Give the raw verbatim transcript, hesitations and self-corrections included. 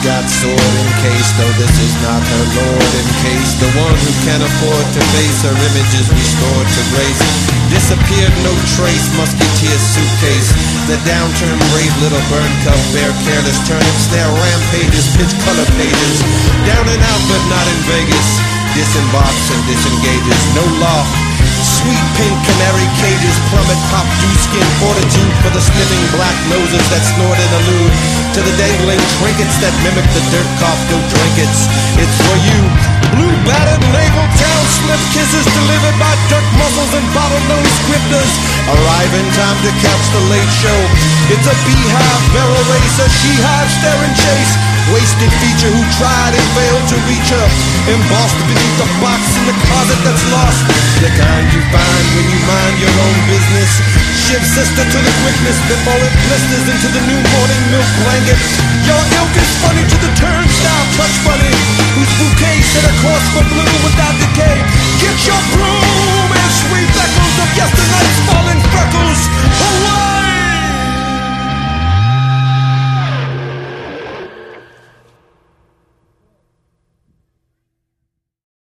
got sword in case, though this is not her lord in case. The one who can afford to face her image is restored to grace. Disappeared, no trace, musketeer suitcase. The downturned brave little burn cup, bear careless turnip snare rampages, pitch color pages. Down and out but not in Vegas. Disembarks and disengages, no law. Sweet pink canary cages, plummet pop dew skin fortitude for the sniffing black noses that snort and allude to the dangling trinkets that mimic the dirt cough go trinkets. It's for you, blue battered naval town slip kisses delivered by dirt muscles and bottlenose grifters. Arrive in time to catch the late show. It's a beehive barrel race, a she-hive stare and chase. Wasted feature who tried and failed to reach her, embossed beneath the box in the closet that's lost. The kind you find when you mind your own business. Shift sister to the quickness before it blisters into the new morning milk blanket. Your